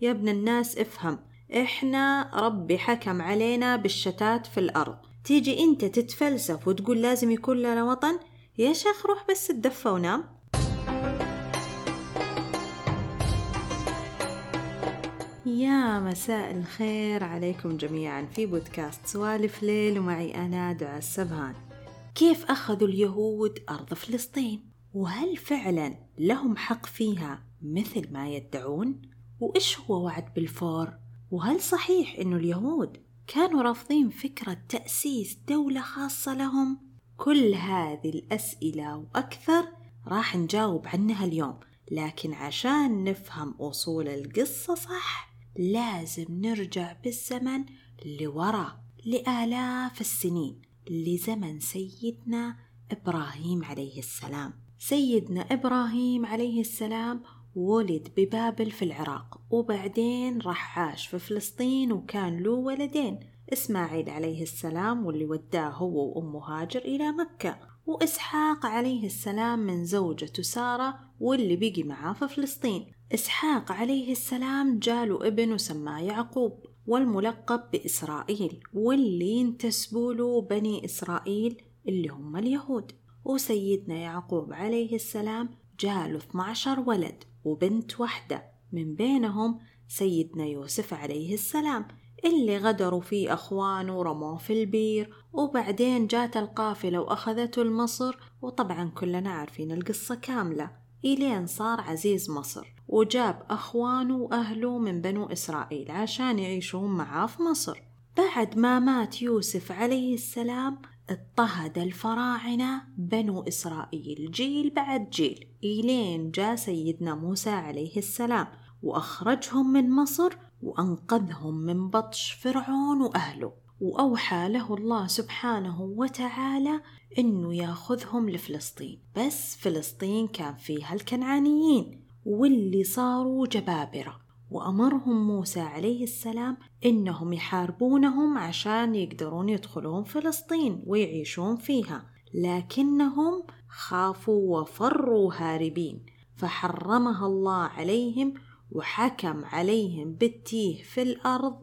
يا ابن الناس افهم، إحنا ربي حكم علينا بالشتات في الأرض، تيجي أنت تتفلسف وتقول لازم يكون لنا وطن؟ يا شيخ روح بس تدفى ونام. يا مساء الخير عليكم جميعا في بودكاست سوالف ليل، ومعي أنا دعاء السبهان. كيف أخذوا اليهود أرض فلسطين؟ وهل فعلا لهم حق فيها مثل ما يدعون؟ وإيش هو وعد بلفور؟ وهل صحيح إنه اليهود كانوا رافضين فكرة تأسيس دولة خاصة لهم؟ كل هذه الأسئلة وأكثر راح نجاوب عنها اليوم، لكن عشان نفهم أصول القصة صح لازم نرجع بالزمن لورا لآلاف السنين، لزمن سيدنا إبراهيم عليه السلام. سيدنا إبراهيم عليه السلام ولد ببابل في العراق، وبعدين راح عاش في فلسطين، وكان له ولدين، إسماعيل عليه السلام واللي وداه هو وأمه هاجر إلى مكة، وإسحاق عليه السلام من زوجته سارة واللي بقي معاه في فلسطين. إسحاق عليه السلام جاله ابن وسماه يعقوب، والملقب بإسرائيل، واللي ينتسبوا له بني إسرائيل اللي هم اليهود. وسيدنا يعقوب عليه السلام جاله 12 ولد وبنت واحدة، من بينهم سيدنا يوسف عليه السلام اللي غدروا فيه أخوانه ورموه في البير، وبعدين جات القافلة وأخذته لمصر، وطبعا كلنا عارفين القصة كاملة، إلين صار عزيز مصر وجاب أخوانه وأهله من بنو إسرائيل عشان يعيشون معاه في مصر. بعد ما مات يوسف عليه السلام اضطهد الفراعنة بنو إسرائيل جيل بعد جيل، إلين جاء سيدنا موسى عليه السلام وأخرجهم من مصر وأنقذهم من بطش فرعون وأهله، وأوحى له الله سبحانه وتعالى إنه ياخذهم لفلسطين. بس فلسطين كان فيها الكنعانيين واللي صاروا جبابرة، وأمرهم موسى عليه السلام إنهم يحاربونهم عشان يقدرون يدخلون فلسطين ويعيشون فيها، لكنهم خافوا وفروا هاربين، فحرمها الله عليهم وحكم عليهم بالتيه في الأرض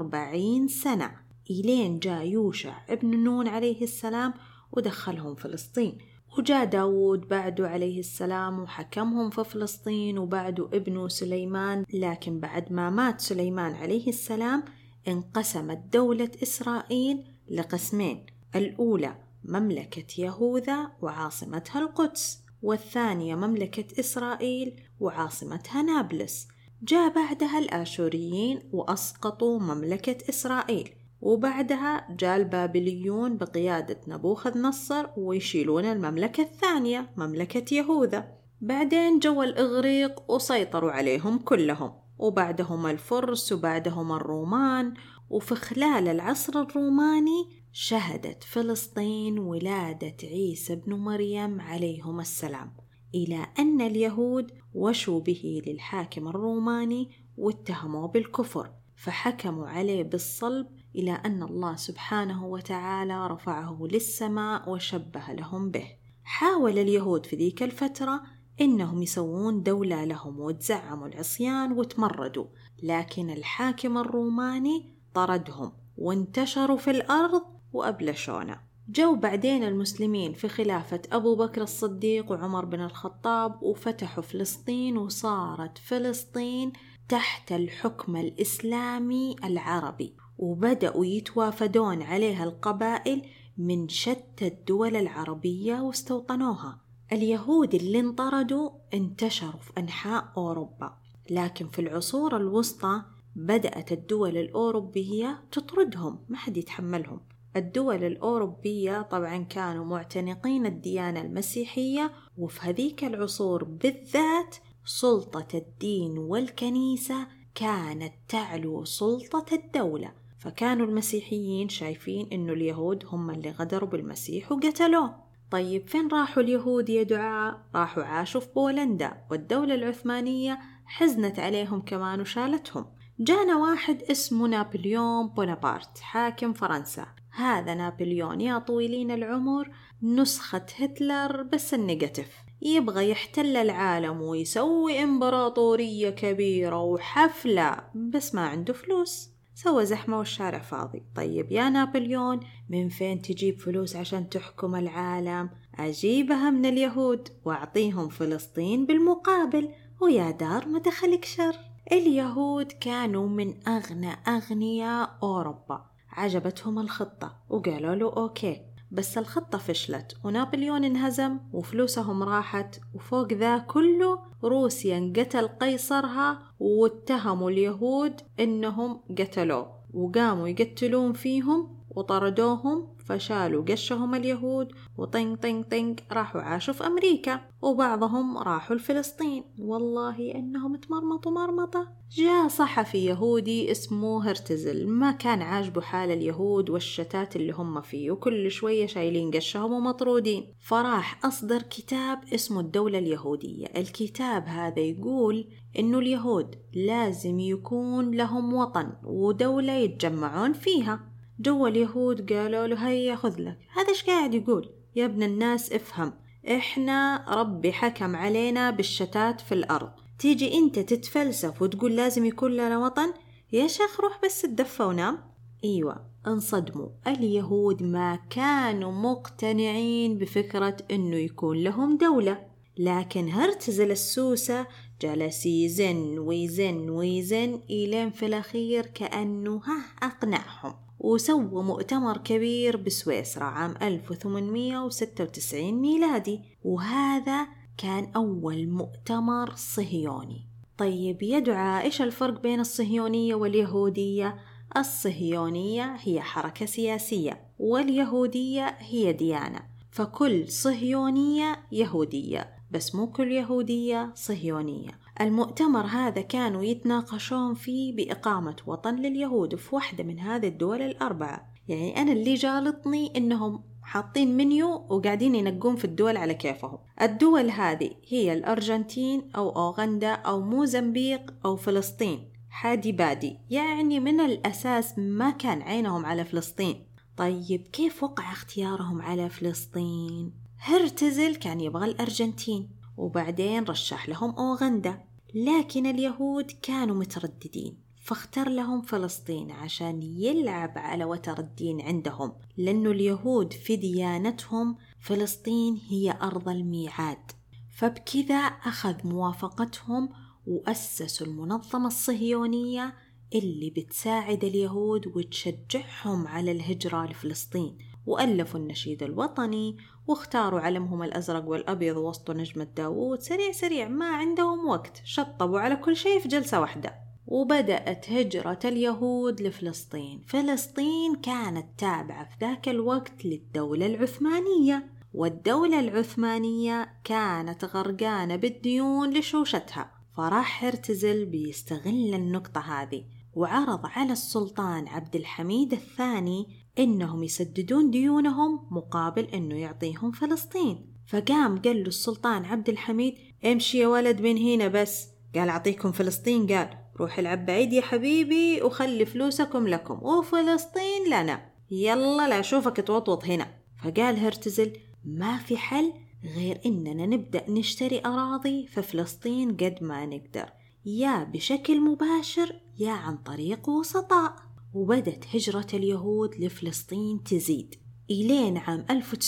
40 سنة، إلين جاء يوشع ابن نون عليه السلام ودخلهم فلسطين. وجاء داود بعده عليه السلام وحكمهم في فلسطين، وبعده ابنه سليمان. لكن بعد ما مات سليمان عليه السلام انقسمت دولة إسرائيل لقسمين، الأولى مملكة يهوذا وعاصمتها القدس، والثانية مملكة إسرائيل وعاصمتها نابلس. جاء بعدها الآشوريين وأسقطوا مملكة إسرائيل، وبعدها جاء البابليون بقيادة نبوخذ نصر ويشيلون المملكة الثانية مملكة يهوذا. بعدين جو الإغريق وسيطروا عليهم كلهم، وبعدهم الفرس وبعدهم الرومان. وفي خلال العصر الروماني شهدت فلسطين ولادة عيسى بن مريم عليهم السلام، إلى أن اليهود وشوا به للحاكم الروماني واتهموا بالكفر، فحكموا عليه بالصلب، إلى أن الله سبحانه وتعالى رفعه للسماء وشبه لهم به. حاول اليهود في ذيك الفترة إنهم يسوون دولة لهم وتزعموا العصيان وتمردوا، لكن الحاكم الروماني طردهم وانتشروا في الأرض وأبلشونا. جو بعدين المسلمين في خلافة أبو بكر الصديق وعمر بن الخطاب وفتحوا فلسطين، وصارت فلسطين تحت الحكم الإسلامي العربي، وبدأوا يتوافدون عليها القبائل من شتى الدول العربية واستوطنوها. اليهود اللي انطردوا انتشروا في أنحاء أوروبا، لكن في العصور الوسطى بدأت الدول الأوروبية تطردهم، ما حد يتحملهم. الدول الأوروبية طبعا كانوا معتنقين الديانة المسيحية، وفي هذيك العصور بالذات سلطة الدين والكنيسة كانت تعلو سلطة الدولة، فكانوا المسيحيين شايفين إنه اليهود هم اللي غدروا بالمسيح وقتلوه. طيب فين راحوا اليهود يا دعاء؟ راحوا عاشوا في بولندا، والدولة العثمانية حزنت عليهم كمان وشالتهم. جانا واحد اسمه نابليون بونابرت حاكم فرنسا. هذا نابليون يا طويلين العمر نسخة هتلر بس النيجاتيف، يبغى يحتل العالم ويسوي إمبراطورية كبيرة وحفلة، بس ما عنده فلوس، سوى زحمة والشارع فاضي. طيب يا نابليون، من فين تجيب فلوس عشان تحكم العالم؟ أجيبها من اليهود وأعطيهم فلسطين بالمقابل، ويا دار ما دخلك شر. اليهود كانوا من أغنى أغنياء أوروبا، عجبتهم الخطة وقالوا له أوكي، بس الخطة فشلت ونابليون انهزم وفلوسهم راحت، وفوق ذا كله روسيا انقتل قيصرها واتهموا اليهود انهم قتلوه، وقاموا يقتلون فيهم وطردوهم، فشالوا قشهم اليهود وطنق طنق طنق راحوا عاشوا في أمريكا، وبعضهم راحوا لفلسطين. والله إنهم تمرمطوا مرمطة. جاء صحفي يهودي اسمه هرتزل، ما كان عاجبه حال اليهود والشتات اللي هم فيه، وكل شوية شايلين قشهم ومطرودين، فراح أصدر كتاب اسمه الدولة اليهودية. الكتاب هذا يقول إنه اليهود لازم يكون لهم وطن ودولة يتجمعون فيها. جوا اليهود قالوا له هيا خذ لك، هذا ايش قاعد يقول؟ يا ابن الناس افهم، احنا ربي حكم علينا بالشتات في الأرض، تيجي انت تتفلسف وتقول لازم يكون لنا وطن؟ يا شيخ روح بس تدفى ونام. ايوه، انصدموا. اليهود ما كانوا مقتنعين بفكرة انه يكون لهم دولة، لكن هرتزل السوسة جلس يزن ويزن ويزن إلين في الأخير كأنه أقنعهم، وسوى مؤتمر كبير بسويسرا عام 1896 ميلادي، وهذا كان أول مؤتمر صهيوني. طيب يا دعاء، إيش الفرق بين الصهيونية واليهودية؟ الصهيونية هي حركة سياسية، واليهودية هي ديانة، فكل صهيونية يهودية، بس مو كل يهودية صهيونية. المؤتمر هذا كانوا يتناقشون فيه بإقامة وطن لليهود في واحدة من هذه الدول الأربعة. يعني أنا اللي جالطني إنهم حاطين منيو وقاعدين ينقون في الدول على كيفهم. الدول هذه هي الأرجنتين أو أوغندا أو موزمبيق أو فلسطين، حادي بادي، يعني من الأساس ما كان عينهم على فلسطين. طيب كيف وقع اختيارهم على فلسطين؟ هرتزل كان يبغى الأرجنتين، وبعدين رشح لهم أوغندا، لكن اليهود كانوا مترددين، فاختار لهم فلسطين عشان يلعب على وتر الدين عندهم، لأنه اليهود في ديانتهم فلسطين هي أرض الميعاد. فبكذا أخذ موافقتهم وأسسوا المنظمة الصهيونية اللي بتساعد اليهود وتشجعهم على الهجرة لفلسطين، وألفوا النشيد الوطني واختاروا علمهم الأزرق والأبيض وسط نجمة داوود. سريع سريع، ما عندهم وقت، شطبوا على كل شيء في جلسة واحدة، وبدأت هجرة اليهود لفلسطين. فلسطين كانت تابعة في ذاك الوقت للدولة العثمانية، والدولة العثمانية كانت غرقانة بالديون لشوشتها، فراح هرتزل بيستغل النقطة هذه وعرض على السلطان عبد الحميد الثاني إنهم يسددون ديونهم مقابل إنه يعطيهم فلسطين. فقام قال له السلطان عبد الحميد امشي يا ولد من هنا، بس قال أعطيكم فلسطين؟ قال روح العب بعيد يا حبيبي وخلي فلوسكم لكم وفلسطين لنا، يلا لا أشوفك توطوط هنا. فقال هرتزل ما في حل غير إننا نبدأ نشتري أراضي في فلسطين قد ما نقدر، يا بشكل مباشر يا عن طريق وسطاء. وبدت هجرة اليهود لفلسطين تزيد إلين عام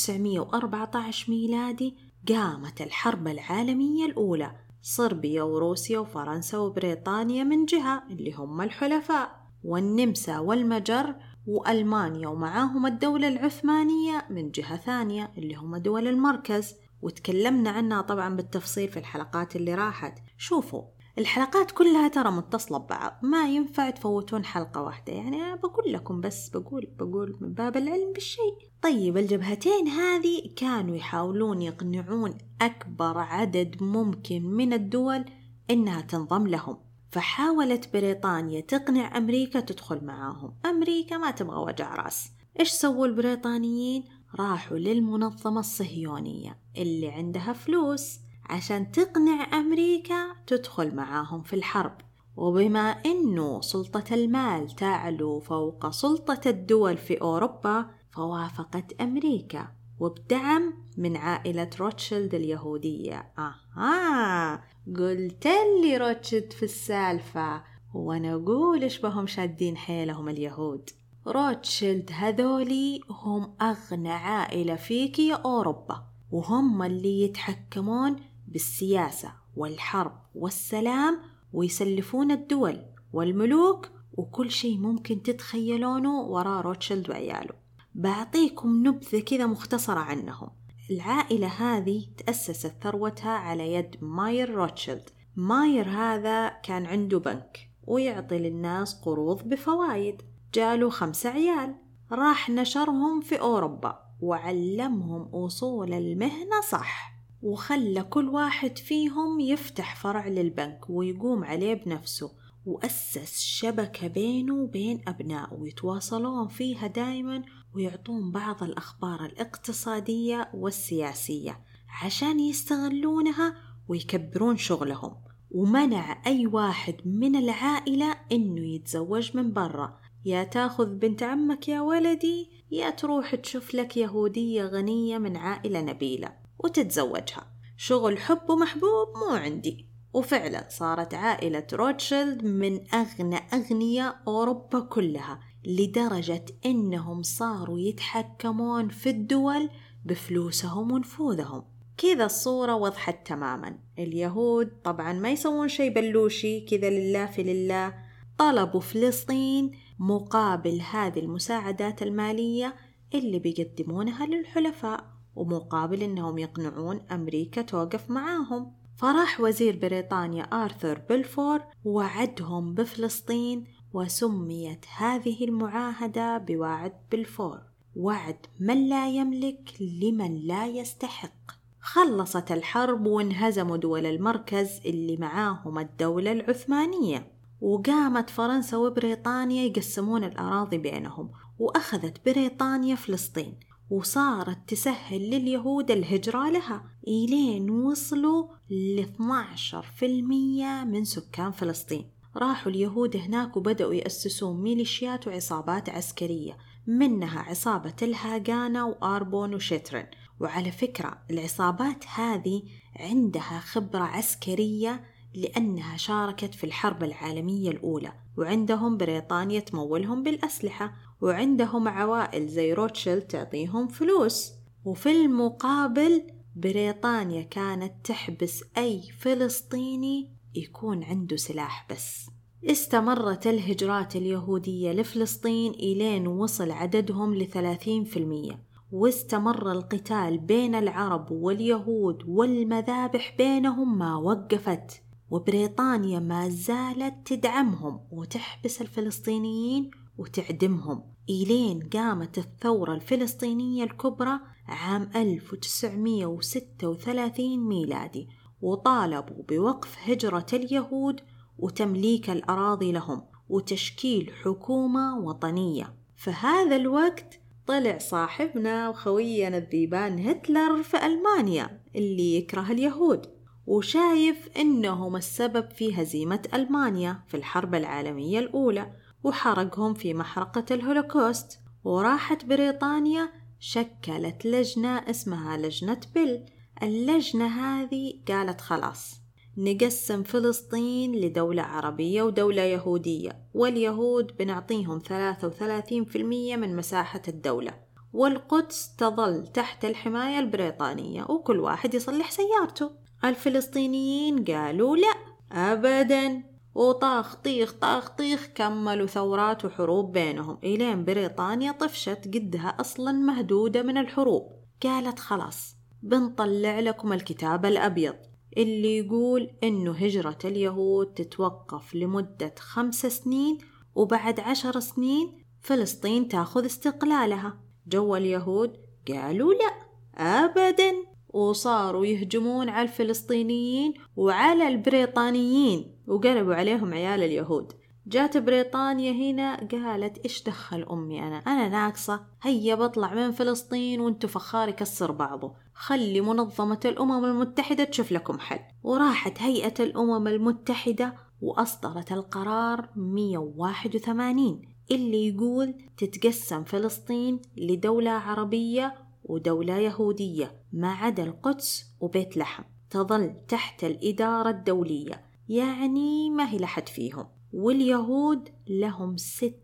1914 ميلادي قامت الحرب العالمية الأولى، صربيا وروسيا وفرنسا وبريطانيا من جهة اللي هم الحلفاء، والنمسا والمجر وألمانيا ومعاهم الدولة العثمانية من جهة ثانية اللي هم دول المركز، وتكلمنا عنها طبعا بالتفصيل في الحلقات اللي راحت. شوفوا الحلقات كلها ترى متصلة ببعض، ما ينفع تفوتون حلقة واحدة، يعني أنا بقول لكم بس بقول من باب العلم بالشيء. طيب الجبهتين هذه كانوا يحاولون يقنعون أكبر عدد ممكن من الدول إنها تنضم لهم، فحاولت بريطانيا تقنع أمريكا تدخل معاهم، أمريكا ما تبغى وجع راس. إيش سووا البريطانيين؟ راحوا للمنظمة الصهيونية اللي عندها فلوس عشان تقنع أمريكا تدخل معاهم في الحرب. وبما أنه سلطة المال تعلو فوق سلطة الدول في أوروبا، فوافقت أمريكا وبدعم من عائلة روتشيلد اليهودية. قلت لي روتشيلد في السالفة، وأنا أقول إيش بهم شادين حيلهم اليهود. روتشيلد هذولي هم أغنى عائلة فيك يا أوروبا، وهم اللي يتحكمون بالسياسة والحرب والسلام، ويسلفون الدول والملوك وكل شيء ممكن تتخيلونه وراء روتشيلد وعياله. بعطيكم نبذة كذا مختصرة عنهم. العائلة هذه تأسست ثروتها على يد ماير روتشيلد. ماير هذا كان عنده بنك ويعطي للناس قروض بفوائد. جاله 5 عيال، راح نشرهم في أوروبا وعلمهم أصول المهنة صح، وخلى كل واحد فيهم يفتح فرع للبنك ويقوم عليه بنفسه، وأسس شبكة بينه وبين أبنائه ويتواصلون فيها دايما، ويعطون بعض الأخبار الاقتصادية والسياسية عشان يستغلونها ويكبرون شغلهم. ومنع أي واحد من العائلة إنه يتزوج من برا، يا تاخذ بنت عمك يا ولدي، يا تروح تشوف لك يهودية غنية من عائلة نبيلة وتتزوجها. شغل حب ومحبوب مو عندي. وفعلا صارت عائلة روتشيلد من أغنى أغنياء أوروبا كلها، لدرجة إنهم صاروا يتحكمون في الدول بفلوسهم ونفوذهم. كذا الصورة وضحت تماما. اليهود طبعا ما يسوون شيء بلوشي كذا لله في لله، طلبوا فلسطين مقابل هذه المساعدات المالية اللي بيقدمونها للحلفاء، ومقابل إنهم يقنعون أمريكا توقف معاهم. فراح وزير بريطانيا آرثر بلفور وعدهم بفلسطين، وسميت هذه المعاهدة بوعد بلفور، وعد من لا يملك لمن لا يستحق. خلصت الحرب وانهزموا دول المركز اللي معاهم الدولة العثمانية، وقامت فرنسا وبريطانيا يقسمون الأراضي بينهم، وأخذت بريطانيا فلسطين، وصارت تسهل لليهود الهجرة لها، إلين وصلوا ل 12% من سكان فلسطين. راحوا اليهود هناك وبدأوا يأسسون ميليشيات وعصابات عسكرية، منها عصابة الهاغانا وآربون وشترن. وعلى فكرة العصابات هذه عندها خبرة عسكرية لأنها شاركت في الحرب العالمية الأولى، وعندهم بريطانيا تمولهم بالأسلحة، وعندهم عوائل زي روتشيلد تعطيهم فلوس. وفي المقابل بريطانيا كانت تحبس أي فلسطيني يكون عنده سلاح بس. استمرت الهجرات اليهودية لفلسطين إلين وصل عددهم ل30%، واستمر القتال بين العرب واليهود والمذابح بينهم ما وقفت، وبريطانيا ما زالت تدعمهم وتحبس الفلسطينيين وتعدمهم، إلين قامت الثورة الفلسطينية الكبرى عام 1936 ميلادي، وطالبوا بوقف هجرة اليهود وتمليك الأراضي لهم وتشكيل حكومة وطنية. فهذا الوقت طلع صاحبنا وخوينا الذيبان هتلر في ألمانيا اللي يكره اليهود، وشايف إنهم السبب في هزيمة ألمانيا في الحرب العالمية الأولى، وحرقهم في محرقة الهولوكوست. وراحت بريطانيا شكلت لجنة اسمها لجنة بيل. اللجنة هذه قالت خلاص نقسم فلسطين لدولة عربية ودولة يهودية، واليهود بنعطيهم 33% من مساحة الدولة، والقدس تظل تحت الحماية البريطانية، وكل واحد يصلح سيارته. الفلسطينيين قالوا لا أبدا، وطاخ طيخ طاخ طيخ كملوا ثورات وحروب بينهم، إلين بريطانيا طفشت قدها أصلا مهدودة من الحروب. قالت خلاص بنطلع لكم الكتاب الأبيض اللي يقول إنه هجرة اليهود تتوقف لمدة 5 سنين، وبعد 10 سنين فلسطين تاخذ استقلالها. جو اليهود قالوا لا أبدا، وصاروا يهجمون على الفلسطينيين وعلى البريطانيين، وقلبوا عليهم عيال اليهود. جات بريطانيا هنا قالت إيش دخل أمي أنا ناقصة، هيا بطلع من فلسطين وانتو فخار يكسر بعضه، خلي منظمة الأمم المتحدة تشوف لكم حل. وراحت هيئة الأمم المتحدة وأصدرت القرار 181 اللي يقول تتقسم فلسطين لدولة عربية ودولة يهودية ما عدا القدس وبيت لحم تظل تحت الإدارة الدولية، يعني ما هي لحد فيهم. واليهود لهم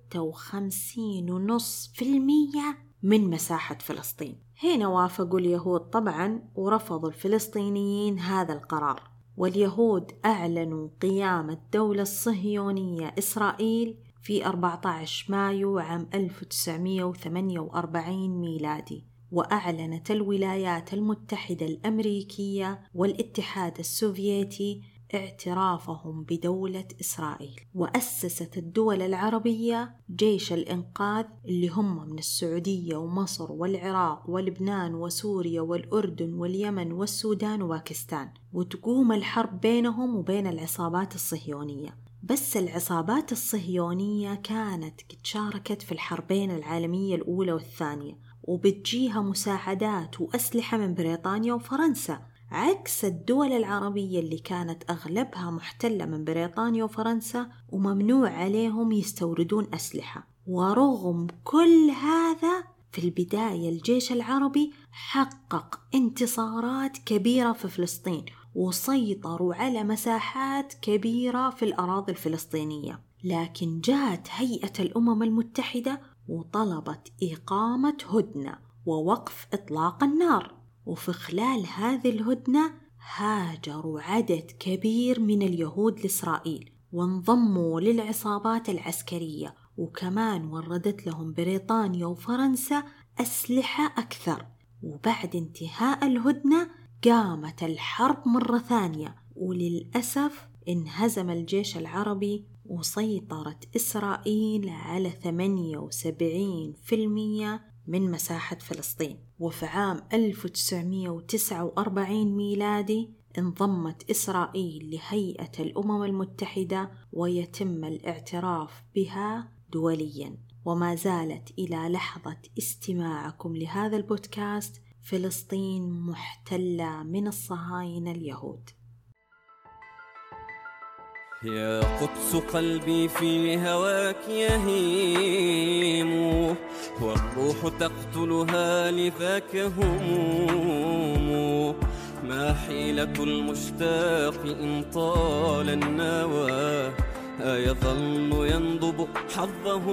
56.5% من مساحة فلسطين. هنا وافقوا اليهود طبعا ورفضوا الفلسطينيين هذا القرار، واليهود أعلنوا قيام الدولة الصهيونية إسرائيل في 14 مايو عام 1948 ميلادي. وأعلنت الولايات المتحدة الأمريكية والاتحاد السوفيتي اعترافهم بدولة إسرائيل. وأسست الدول العربية جيش الإنقاذ اللي هم من السعودية ومصر والعراق ولبنان وسوريا والأردن واليمن والسودان وباكستان، وتقوم الحرب بينهم وبين العصابات الصهيونية. بس العصابات الصهيونية كانت قد شاركت في الحربين العالمية الأولى والثانية، وبتجيها مساعدات وأسلحة من بريطانيا وفرنسا، عكس الدول العربية اللي كانت أغلبها محتلة من بريطانيا وفرنسا وممنوع عليهم يستوردون أسلحة. ورغم كل هذا في البداية الجيش العربي حقق انتصارات كبيرة في فلسطين، وسيطروا على مساحات كبيرة في الأراضي الفلسطينية. لكن جاءت هيئة الأمم المتحدة وطلبت إقامة هدنة ووقف إطلاق النار. وفي خلال هذه الهدنة هاجروا عدد كبير من اليهود لإسرائيل وانضموا للعصابات العسكرية، وكمان وردت لهم بريطانيا وفرنسا أسلحة أكثر. وبعد انتهاء الهدنة قامت الحرب مرة ثانية، وللأسف انهزم الجيش العربي وسيطرت إسرائيل على 78% من مساحة فلسطين. وفي عام 1949 ميلادي انضمت إسرائيل لهيئة الأمم المتحدة ويتم الاعتراف بها دوليا. وما زالت إلى لحظة استماعكم لهذا البودكاست فلسطين محتلة من الصهاينة اليهود. يا قدس قلبي في هواك يهيم، والروح تقتلها لذاك هموم. ما حيلة المشتاق إن طال النوى، يظل ينضب حظه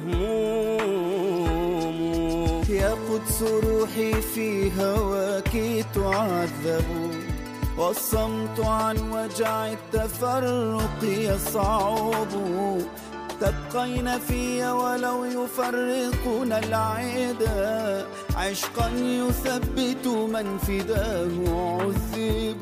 المهموم. يا قدس روحي في هواك تعذب، والصمت عن وجع التفرق يصعب. تبقين في ولو يفرقنا العدا، عشقا يثبت من فداه عذب.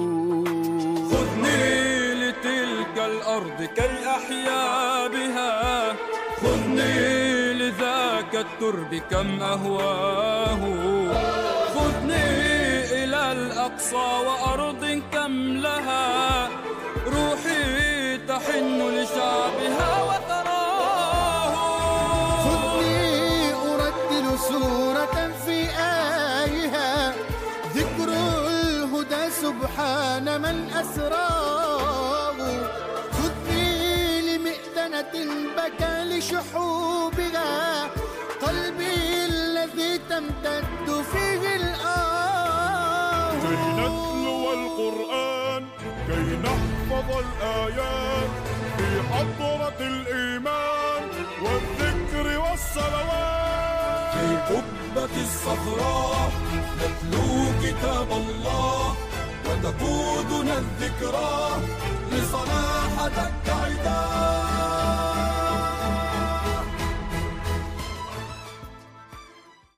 خذني لتلك الأرض كي أحيا بها، خذني لذاك الترب كم أهواه. خذني إلى الأقصى وأرض كم لها، روحي تحن لشعبها وثراه. خذني أردد سورة في آيها، ذكر الهدى سبحان من أسراه. خذني لمئذنة بكى لشحوبها، قلبي الذي تمتد فيه الآه. كي نتلو القرآن، كي نحفظ الآيات في حضرة الإيمان والذكر والصلوات. في قبة الصخراء نتلو كتاب الله، وتقودنا الذكرى لصلاح دك عداه.